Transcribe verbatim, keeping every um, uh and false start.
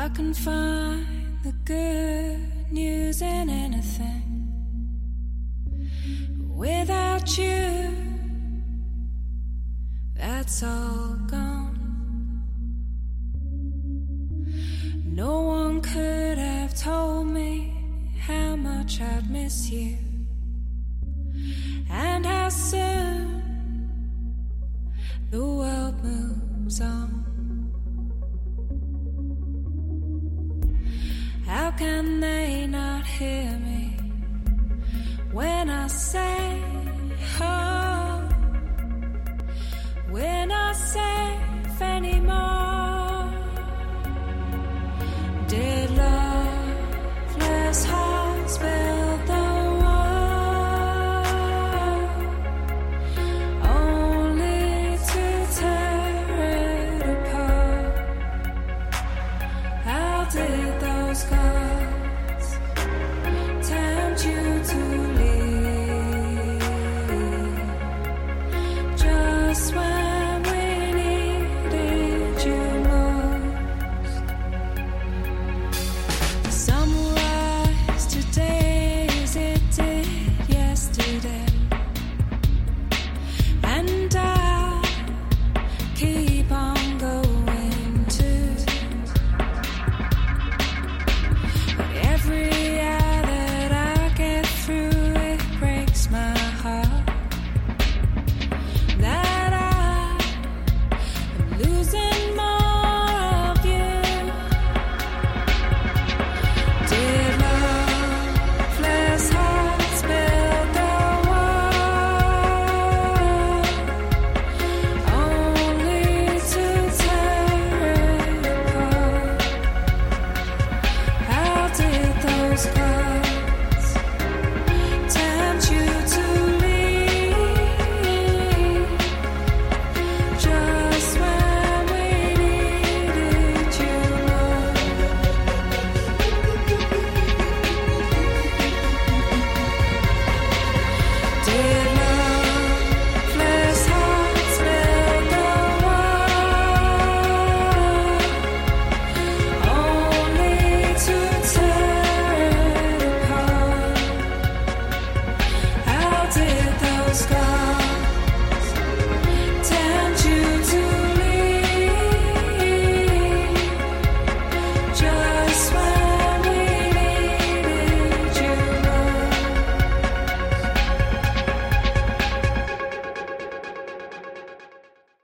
I can find the good news in anything. Without you, that's all gone. No one could have told me how much I'd miss you, and how soon the world moves on. How can they not hear me when I say